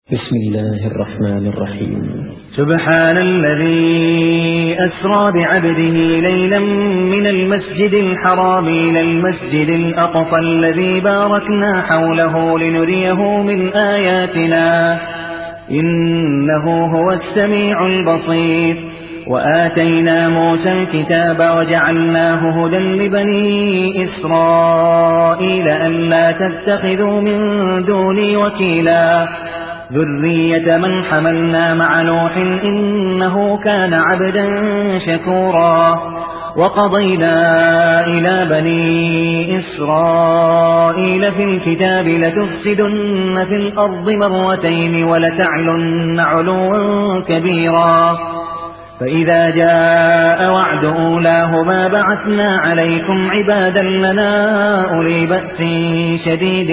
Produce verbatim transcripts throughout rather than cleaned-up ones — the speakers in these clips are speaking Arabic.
بسم الله الرحمن الرحيم. سبحان الذي أسرى بعبده ليلا من المسجد الحرام إلى المسجد الأقصى الذي باركنا حوله لنريه من آياتنا إنه هو السميع البصير. وآتينا موسى الكتاب وجعلناه هدى لبني إسرائيل ألا تتخذوا من دوني وكيلا ذرية من حملنا مع نوح إنه كان عبدا شكورا. وقضينا إلى بني إسرائيل في الكتاب لتفسدن في الأرض مرتين ولتعلن علوا كبيرا. فإذا جاء وعد أولاهما بعثنا عليكم عبادا لنا أولي بأس شديد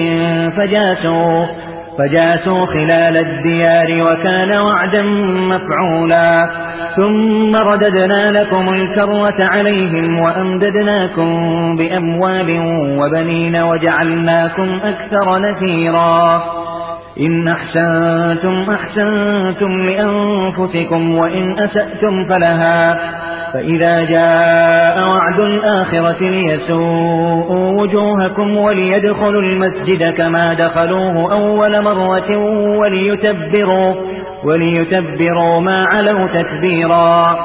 فجاسوا فجاسوا خلال الديار وكان وعدا مفعولا. ثم رددنا لكم الكرة عليهم وأمددناكم بأموال وبنين وجعلناكم أكثر نفيرا. إن أحسنتم أحسنتم لأنفسكم وإن أسأتم فلها. فإذا جاء وعد الآخرة ليسوءوا وجوهكم وليدخلوا المسجد كما دخلوه أول مرة وليتبروا, وليتبروا ما علوا تتبيرا.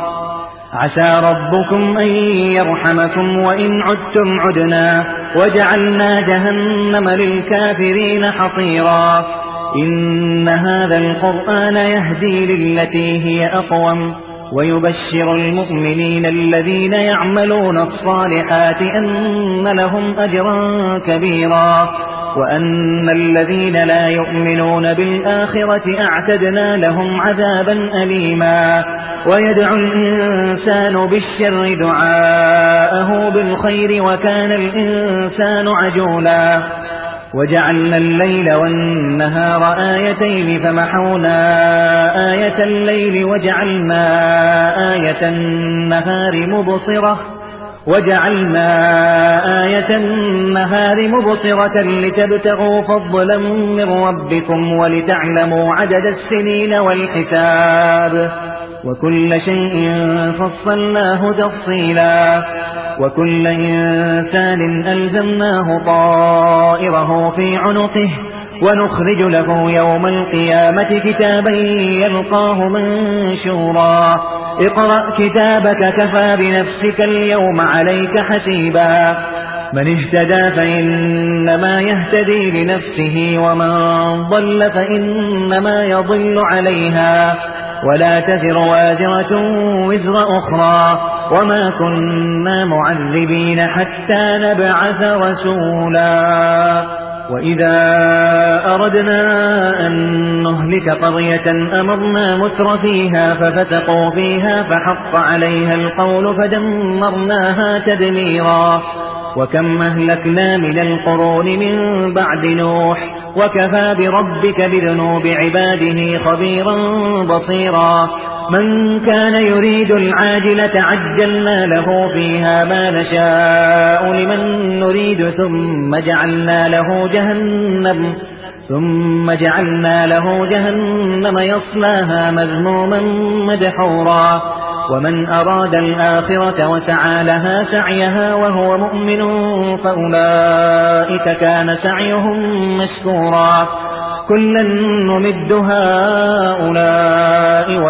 عسى ربكم أن يرحمكم وإن عدتم عدنا وجعلنا جهنم للكافرين حصيرا. إن هذا القرآن يهدي للتي هي أقوم ويبشر المؤمنين الذين يعملون الصالحات أن لهم أجرا كبيرا وأن الذين لا يؤمنون بالآخرة أعتدنا لهم عذابا أليما. ويدعو الإنسان بالشر دعاءه بالخير وكان الإنسان عجولا. وجعلنا الليل والنهار آيتين فمحونا آية الليل وجعلنا آية النهار مبصرة وجعلنا آية النهار مبصرة لتبتغوا فضلا من ربكم ولتعلموا عدد السنين والحساب وكل شيء فصلناه تفصيلا. وكل إنسان ألزمناه طائره في عنقه ونخرج له يوم القيامة كتابا يلقاه منشورا. اقرأ كتابك كفى بنفسك اليوم عليك حسيبا. من اهتدى فإنما يهتدي لنفسه ومن ضل فإنما يضل عليها ولا تزر وازرة وزر أخرى وما كنا معذبين حتى نبعث رسولا. وإذا أردنا أن نهلك قرية أمرنا متر فيها ففسقوا فيها فحق عليها القول فدمرناها تدميرا. وكم أهلكنا من القرون من بعد نوح وكفى بربك بذنوب عباده خبيرا بصيرا. من كان يريد العاجلة عجلنا له فيها ما نشاء لمن نريد ثم جعلنا له جهنم ثم جعلنا له جهنم يصلاها مذموما مدحورا. ومن أراد الآخرة وسعى لها سعيها وهو مؤمن فأولئك كان سعيهم مشكورا. كلا نمد هؤلاء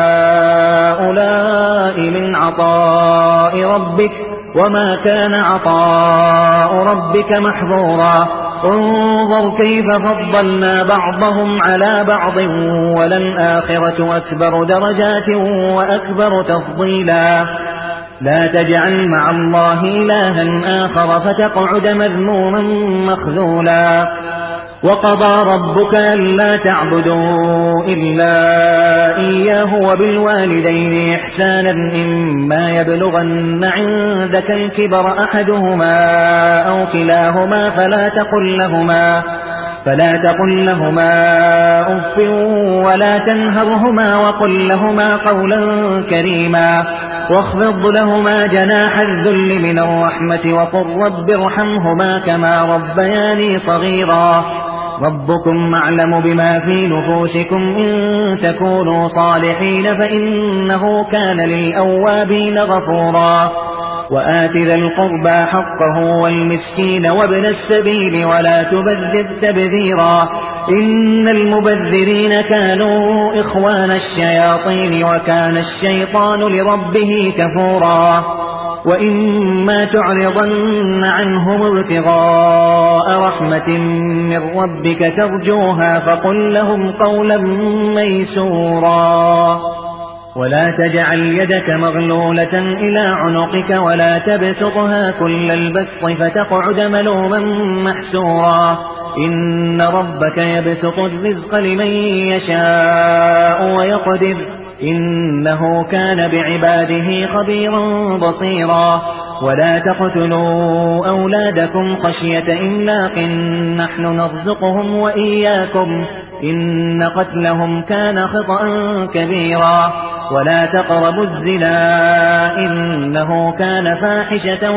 وهؤلاء من عطاء ربك وما كان عطاء ربك محظورا. انظر كيف فضلنا بعضهم على بعض وللآخرة أكبر درجات وأكبر تفضيلا. لا تجعل مع الله إلها آخر فتقعد مذموما مخذولا. وقضى ربك ألا تعبدوا إلا إياه وبالوالدين إحسانا إما يبلغن عندك الكبر أحدهما أو كلاهما فلا تقل لهما فلا تقل لهما أف ولا تنهرهما وقل لهما قولا كريما. واخفض لهما جناح الذل من الرحمة وقل رب ارحمهما كما ربياني صغيرا. ربكم أعلم بما في نفوسكم إن تكونوا صالحين فإنه كان للأوابين غفورا وآت ذا القربى حقه والمسكين وابن السبيل ولا تبذر تبذيرا إن المبذرين كانوا إخوان الشياطين وكان الشيطان لربه كفورا وإما تعرضن عنهم ابتغاء رحمة من ربك ترجوها فقل لهم قولا ميسورا ولا تجعل يدك مغلولة إلى عنقك ولا تبسطها كل البسط فتقعد ملوما محسورا إن ربك يبسط الرزق لمن يشاء ويقدر إنه كان بعباده خبيرا بصيرا ولا تقتلوا أولادكم خشية إملاق نحن نرزقهم وإياكم إن قتلهم كان خطأ كبيرا ولا تقربوا الزنا إنه كان فاحشة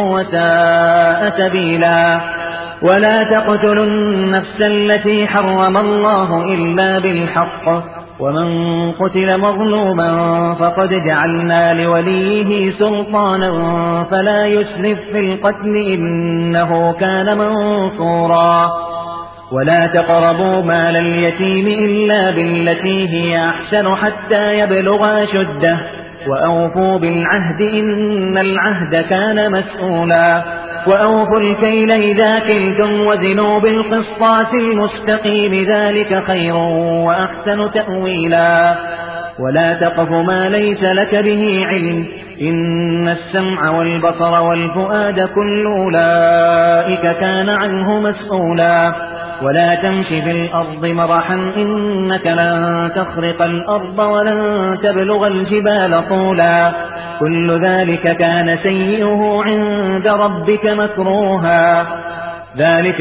وساء سبيلا ولا تقتلوا النفس التي حرم الله إلا بالحق ومن قتل مظلوما فقد جعلنا لوليه سلطانا فلا يسرف في القتل إنه كان منصورا ولا تقربوا مال اليتيم إلا بالتي هي أحسن حتى يبلغ أشده وأوفوا بالعهد إن العهد كان مسؤولا وأوفوا الكيل إذا كلتم وزنوا بالقسطاس المستقيم ذلك خير وأحسن تأويلا ولا تقف ما ليس لك به علم إن السمع والبصر والفؤاد كل أولئك كان عنه مسؤولا ولا تمش في الأرض مرحا إنك لن تخرق الأرض ولن تبلغ الجبال طولا كل ذلك كان سيئه عند ربك مكروها ذلك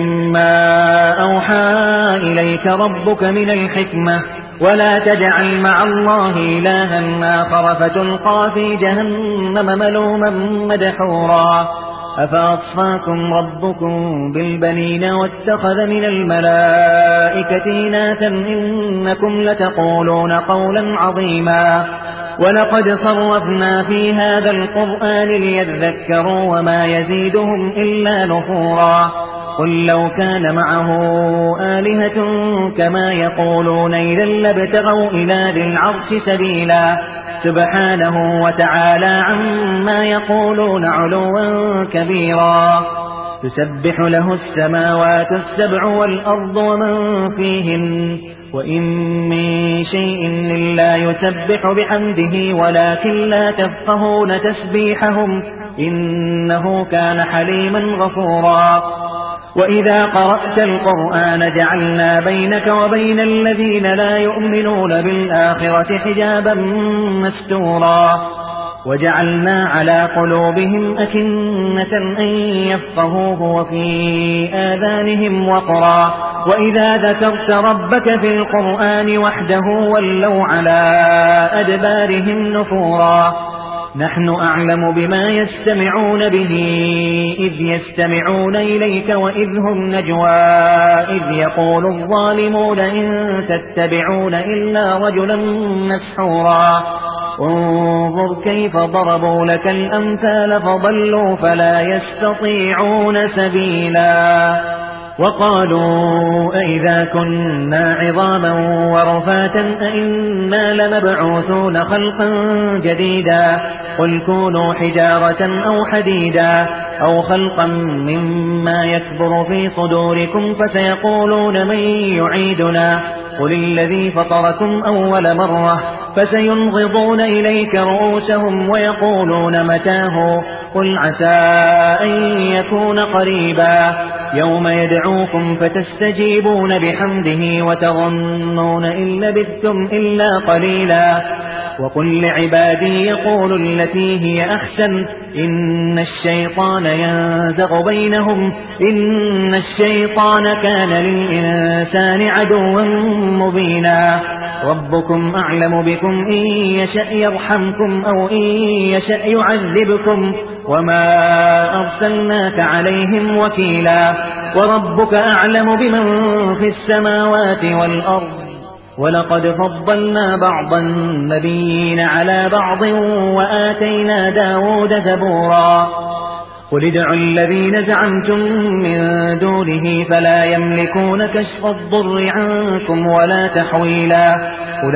مما أوحى إليك ربك من الحكمة ولا تجعل مع الله إلها آخر فتلقى في جهنم ملوما مدحورا أفأصفاكم ربكم بالبنين واتخذ من الملائكة إناثا إنكم لتقولون قولا عظيما ولقد صرفنا في هذا القرآن ليذكروا وما يزيدهم إلا نفورا قل لو كان معه آلهة كما يقولون إذا لابتغوا إلى ذي العرش سبيلا سبحانه وتعالى عما يقولون علوا كبيرا تسبح له السماوات السبع والأرض ومن فيهن وإن من شيء إلا يسبح بحمده ولكن لا تفقهون تسبيحهم إنه كان حليما غفورا وإذا قرأت القرآن جعلنا بينك وبين الذين لا يؤمنون بالآخرة حجابا مستورا وجعلنا على قلوبهم أكنة أن يفقهوه وفي آذانهم وقرا وإذا ذكرت ربك في القرآن وحده ولوا على أدبارهم نفورا نحن أعلم بما يستمعون به إذ يستمعون إليك وإذ هم نجوى إذ يقول الظالمون إن تتبعون إلا رجلا مسحورا انظر كيف ضربوا لك الأمثال فضلوا فلا يستطيعون سبيلا وقالوا أئذا كنا عظاما ورفاتا أئنا لمبعوثون خلقا جديدا قل كونوا حجارة أو حديدا أو خلقا مما يكبر في صدوركم فسيقولون من يعيدنا قل الذي فطركم أول مرة فسينغضون إليك رؤوسهم ويقولون متاه قل عسى أن يكون قريبا يوم يدعوكم فتستجيبون بحمده وتظنون إن لبثتم إلا قليلا وقل لعبادي يقولوا التي هي أحسن إن الشيطان ينزغ بينهم إن الشيطان كان للإنسان عدوا مبينا ربكم أعلم بكم إن يشأ يرحمكم أو إن يشأ يعذبكم وما أرسلناك عليهم وكيلا وربك أعلم بمن في السماوات والأرض ولقد فضلنا بعض النبيين على بعض وآتينا داود زبورا قل ادعوا الذين زعمتم من دونه فلا يملكون كشف الضر عنكم ولا تحويلا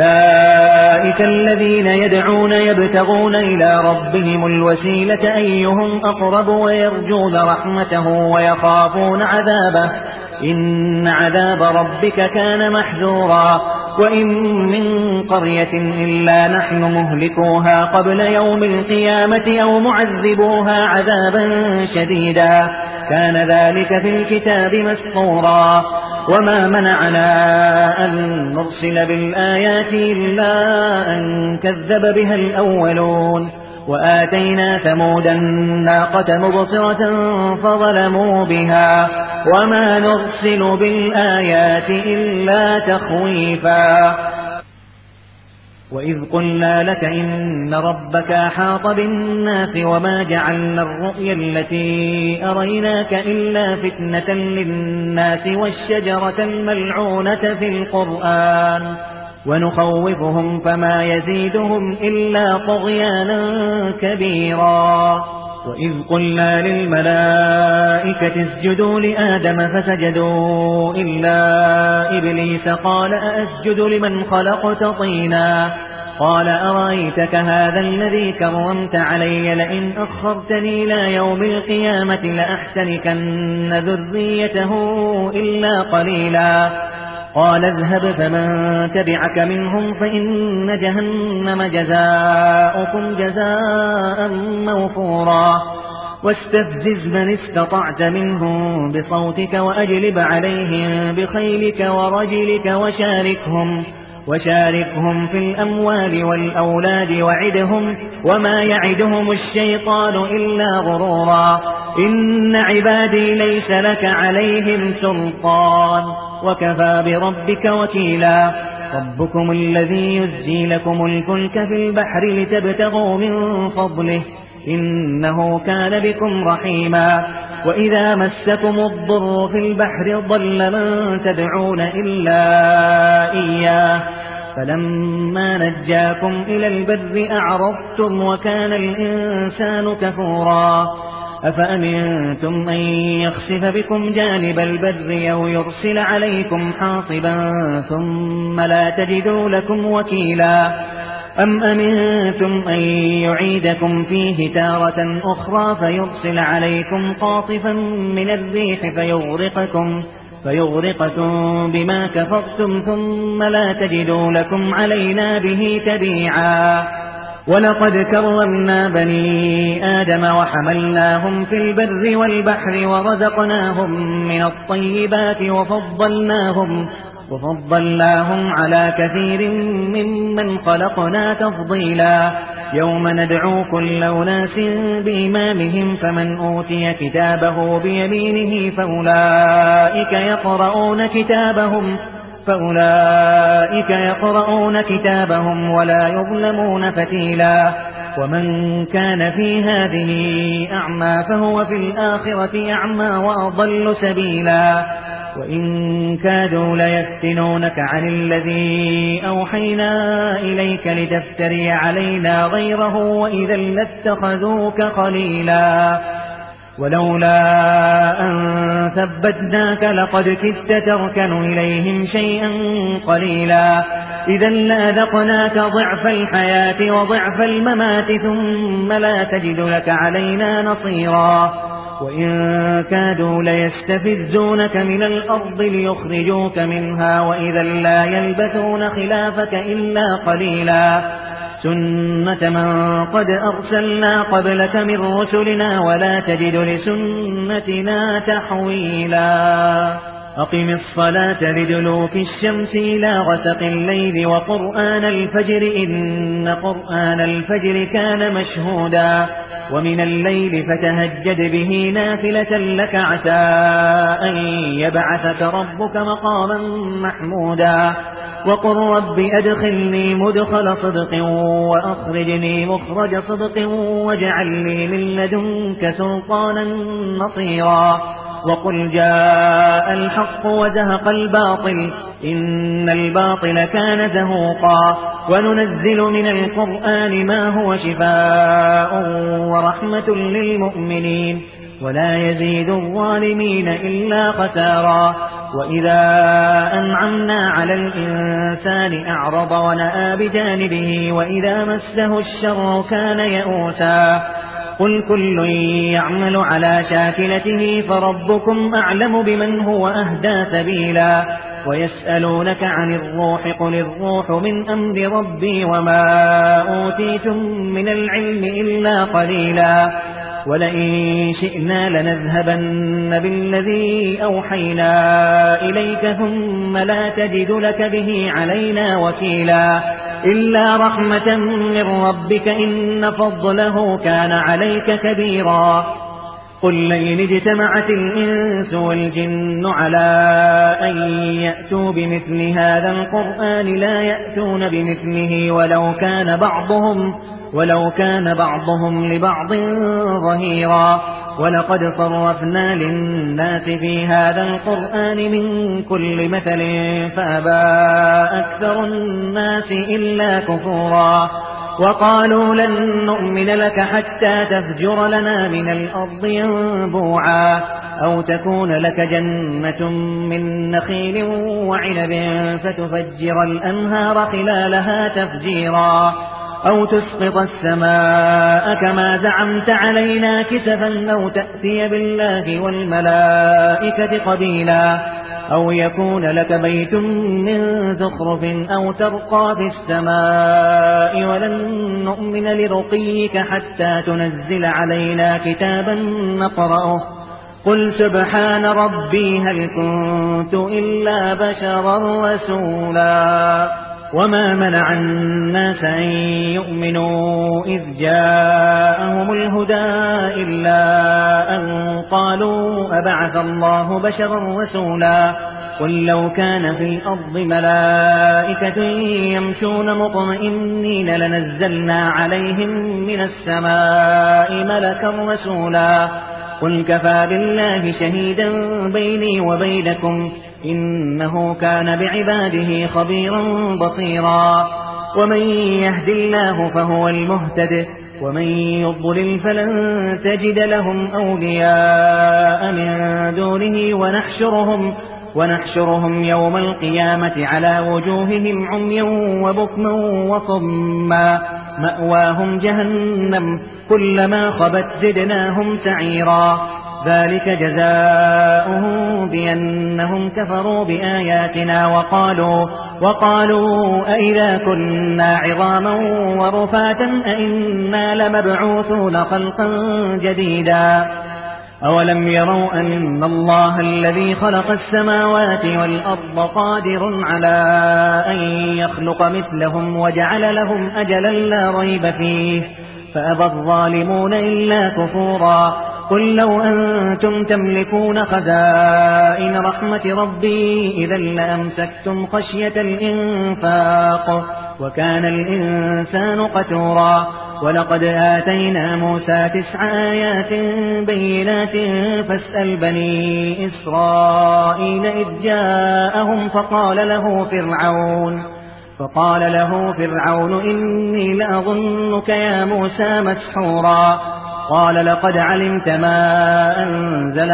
أولئك الذين يدعون يبتغون إلى ربهم الوسيلة أيهم أقرب ويرجون رحمته ويخافون عذابه إن عذاب ربك كان محذورا وإن من قرية إلا نحن مهلكوها قبل يوم القيامة أو معذبوها عذابا شديدا كان ذلك في الكتاب مسطورا وما منعنا أن نرسل بالآيات إلا أن كذب بها الأولون وآتينا ثمود الناقة مبصرة فظلموا بها وما نرسل بالآيات إلا تخويفا وإذ قلنا لك إن ربك أحاط بالناس وما جعلنا الرؤيا التي أريناك إلا فتنة للناس والشجرة الملعونة في القرآن ونخوفهم فما يزيدهم إلا طغيانا كبيرا وإذ قلنا للملائكة اسجدوا لآدم فسجدوا إلا إبليس قال أأسجد لمن خلقت طينا قال أرأيتك هذا الذي كرمت علي لئن أخرتني إلى يوم القيامة لأحتنكن ذريته إلا قليلا قال اذهب فمن تبعك منهم فإن جهنم جزاؤكم جزاء موفورا واستفزز من استطعت منهم بصوتك وأجلب عليهم بخيلك ورجلك وشاركهم وشاركهم في الأموال والأولاد وعدهم وما يعدهم الشيطان إلا غرورا إن عبادي ليس لك عليهم سلطان وكفى بربك وكيلا ربكم الذي يزجي لكم الفلك في البحر لتبتغوا من فضله إنه كان بكم رحيما وإذا مسكم الضر في البحر ضل من تدعون إلا إياه فلما نجاكم إلى البر أعرضتم وكان الإنسان كفورا أفأمنتم أن يخسف بكم جانب البر أو يرسل عليكم حاصبا ثم لا تجدوا لكم وكيلا أم أمنتم أن يعيدكم فيه تارة أخرى فيرسل عليكم قاصفا من الريح فيغرقكم فيغرقكم بما كفرتم ثم لا تجدوا لكم علينا به تبيعا ولقد كرمنا بني آدم وحملناهم في البر والبحر ورزقناهم من الطيبات وفضلناهم وفضلناهم على كثير ممن خلقنا تفضيلا يوم ندعو كل أناس بإمامهم فمن أوتي كتابه بيمينه فأولئك يقرؤون كتابهم فأولئك يقرؤون كتابهم ولا يظلمون فتيلا ومن كان في هذه أعمى فهو في الآخرة أعمى وأضل سبيلا وإن كادوا ليفتنونك عن الذي أوحينا إليك لتفتري علينا غيره وإذا لاتخذوك خليلا ولولا أن ثبتناك لقد كدت تركن إليهم شيئا قليلا إذا لأذقناك ضعف الحياة وضعف الممات ثم لا تجد لك علينا نصيرا وإن كادوا ليستفزونك من الأرض ليخرجوك منها وإذا لا يلبثون خلافك إلا قليلا سنة من قد أرسلنا قبلك من رسلنا ولا تجد لسنتنا تحويلا أقم الصلاة لدلوك الشمس إلى غسق الليل وقرآن الفجر إن قرآن الفجر كان مشهودا ومن الليل فتهجد به نافلة لك عسى أن يبعثك ربك مقاما محمودا وقل رب أدخلني مدخل صدق وأخرجني مخرج صدق واجعل لي من لدنك سلطانا نصيرا وقل جاء الحق وزهق الباطل إن الباطل كان زهوقا وننزل من القرآن ما هو شفاء ورحمة للمؤمنين ولا يزيد الظالمين إلا خسارا وإذا أنعمنا على الإنسان أعرض ونأى بجانبه وإذا مسه الشر كان يئوسا قل كل يعمل على شاكلته فربكم أعلم بمن هو أهدى سبيلا ويسألونك عن الروح قل الروح من أمر ربي وما أوتيتم من العلم إلا قليلا ولئن شئنا لنذهبن بالذي أوحينا إليك ثم لا تجد لك به علينا وكيلا إلا رحمة من ربك إن فضله كان عليك كبيرا قل لئن اجتمعت الإنس والجن على أن يأتوا بمثل هذا القرآن لا يأتون بمثله ولو كان بعضهم ولو كان بعضهم لبعض ظهيرا ولقد صرفنا للناس في هذا القرآن من كل مثل فأبى أكثر الناس إلا كفورا وقالوا لن نؤمن لك حتى تفجر لنا من الأرض ينبوعا أو تكون لك جنة من نخيل وعنب فتفجر الأنهار خلالها تفجيرا أو تسقط السماء كما زعمت علينا كسفا أو تأتي بالله والملائكة قبيلا أو يكون لك بيت من زخرف أو ترقى في السماء ولن نؤمن لرقيك حتى تنزل علينا كتابا نقرأه قل سبحان ربي هل كنت إلا بشرا رسولا وما منع الناس أن يؤمنوا إذ جاءهم الهدى إلا أن قالوا أبعث الله بشرا رسولا قل لو كان في الأرض ملائكة يمشون مطمئنين لنزلنا عليهم من السماء ملكا رسولا قل كفى بالله شهيدا بيني وبينكم إنه كان بعباده خبيرا بصيرا ومن يهد الله فهو المهتد ومن يضلل فلن تجد لهم أولياء من دونه ونحشرهم ونحشرهم يوم القيامة على وجوههم عميا وبكما وصما مأواهم جهنم كلما خبت زدناهم سعيرا ذلك جزاؤهم بأنهم كفروا بآياتنا وقالوا وقالوا أئذا كنا عظاما ورفاتا أئنا لمبعوثون خلقا جديدا أولم يروا أن الله الذي خلق السماوات والأرض قادر على أن يخلق مثلهم وجعل لهم أجلا لا ريب فيه فأبى الظالمون إلا كفورا قل لو أنتم تملكون خزائن رحمة ربي إذا لأمسكتم خشية الإنفاق وكان الإنسان قتورا ولقد آتينا موسى تسع آيات بينات فاسأل بني إسرائيل إذ جاءهم فقال له فرعون فقال له فرعون إني لأظنك يا موسى مسحورا قال لقد علمت ما أنزل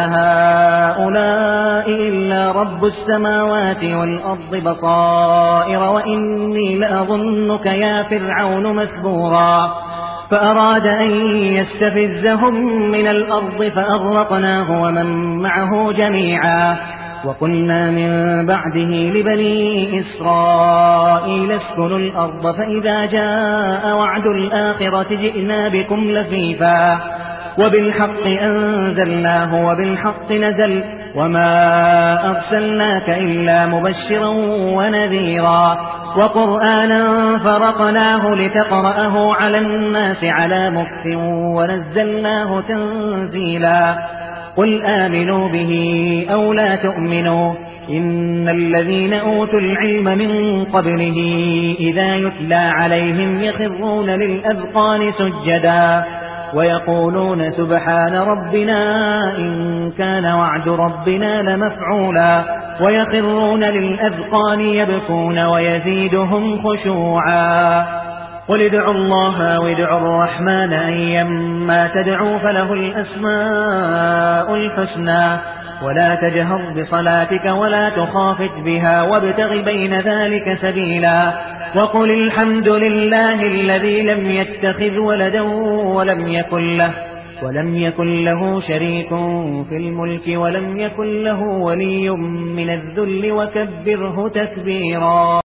هؤلاء إلا رب السماوات والأرض بصائر وإني لأظنك يا فرعون مثبورا فأراد أن يستفزهم من الأرض فأغرقناه ومن معه جميعا وقلنا من بعده لبني إسرائيل اسكنوا الأرض فإذا جاء وعد الآخرة جئنا بكم لفيفا وبالحق أنزلناه وبالحق نزل وما أرسلناك إلا مبشرا ونذيرا وقرآنا فرقناه لتقرأه على الناس على مكث ونزلناه تنزيلا قل آمنوا به أو لا تؤمنوا إن الذين أوتوا العلم من قبله إذا يتلى عليهم يخرون للأذقان سجدا ويقولون سبحان ربنا إن كان وعد ربنا لمفعولا ويخرون للأذقان يبكون ويزيدهم خشوعا قل ادعوا الله وادعوا الرحمن أيما تدعوا فله الأسماء الحسنى ولا تجهر بصلاتك ولا تخافت بها وابتغ بين ذلك سبيلا وقل الحمد لله الذي لم يتخذ ولدا ولم يكن له ولم يكن له شريك في الملك ولم يكن له ولي من الذل وكبره تكبيرا.